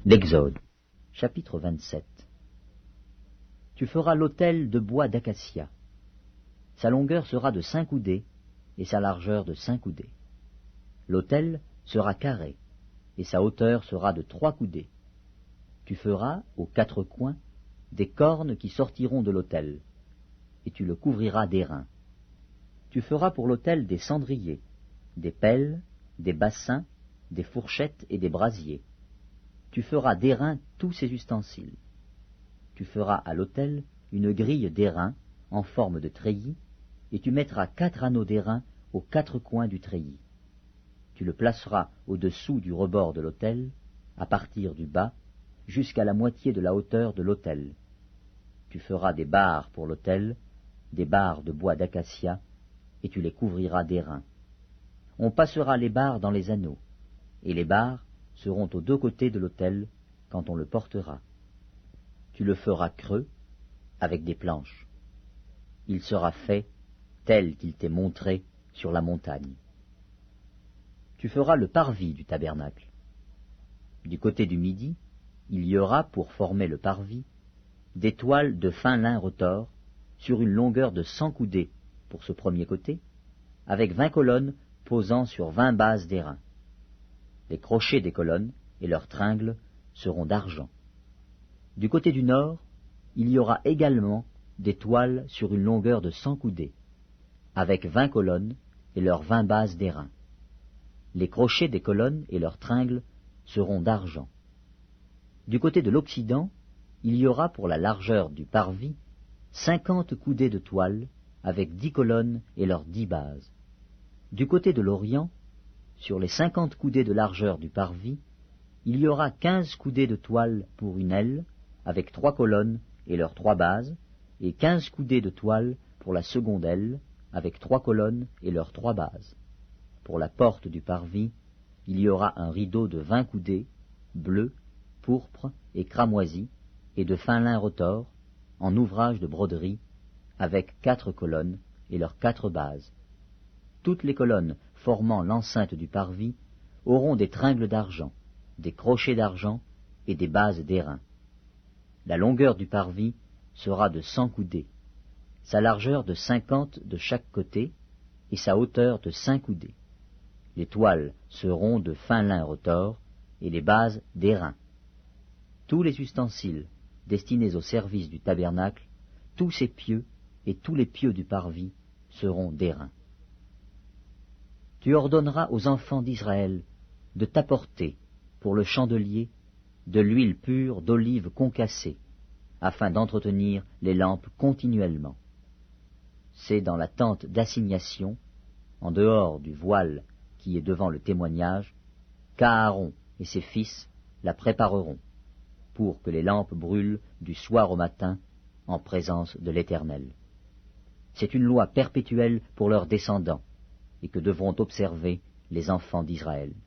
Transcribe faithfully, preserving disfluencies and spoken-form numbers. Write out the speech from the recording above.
L'Exode, chapitre vingt-sept. Tu feras l'autel de bois d'acacia. Sa longueur sera de cinq coudées, et sa largeur de cinq coudées. L'autel sera carré, et sa hauteur sera de trois coudées. Tu feras, aux quatre coins, des cornes qui sortiront de l'autel, et tu le couvriras d'airain. Tu feras pour l'autel des cendriers, des pelles, des bassins, des fourchettes et des brasiers. Tu feras d'airain tous ses ustensiles. Tu feras à l'autel une grille d'airain en forme de treillis, et tu mettras quatre anneaux d'airain aux quatre coins du treillis. Tu le placeras au-dessous du rebord de l'autel, à partir du bas, jusqu'à la moitié de la hauteur de l'autel. Tu feras des barres pour l'autel, des barres de bois d'acacia, et tu les couvriras d'airain. On passera les barres dans les anneaux, et les barres seront aux deux côtés de l'autel quand on le portera. Tu le feras creux avec des planches. Il sera fait tel qu'il t'est montré sur la montagne. Tu feras le parvis du tabernacle. Du côté du midi, il y aura, pour former le parvis, des toiles de fin lin retors sur une longueur de cent coudées pour ce premier côté, avec vingt colonnes posant sur vingt bases d'airain. Les crochets des colonnes et leurs tringles seront d'argent. Du côté du nord, il y aura également des toiles sur une longueur de cent coudées, avec vingt colonnes et leurs vingt bases d'airain. Les crochets des colonnes et leurs tringles seront d'argent. Du côté de l'occident, il y aura pour la largeur du parvis cinquante coudées de toile, avec dix colonnes et leurs dix bases. Du côté de l'orient, sur les cinquante coudées de largeur du parvis, il y aura quinze coudées de toile pour une aile, avec trois colonnes et leurs trois bases, et quinze coudées de toile pour la seconde aile, avec trois colonnes et leurs trois bases. Pour la porte du parvis, il y aura un rideau de vingt coudées, bleu, pourpre et cramoisi, et de fin lin retors, en ouvrage de broderie, avec quatre colonnes et leurs quatre bases. Toutes les colonnes formant l'enceinte du parvis auront des tringles d'argent, des crochets d'argent et des bases d'airain. La longueur du parvis sera de cent coudées, sa largeur de cinquante de chaque côté et sa hauteur de cinq coudées. Les toiles seront de fin lin retors et les bases d'airain. Tous les ustensiles destinés au service du tabernacle, tous ses pieux et tous les pieux du parvis seront d'airain. Tu ordonneras aux enfants d'Israël de t'apporter, pour le chandelier, de l'huile pure d'olive concassée, afin d'entretenir les lampes continuellement. C'est dans la tente d'assignation, en dehors du voile qui est devant le témoignage, qu'Aaron et ses fils la prépareront, pour que les lampes brûlent du soir au matin en présence de l'Éternel. C'est une loi perpétuelle pour leurs descendants, et que devront observer les enfants d'Israël.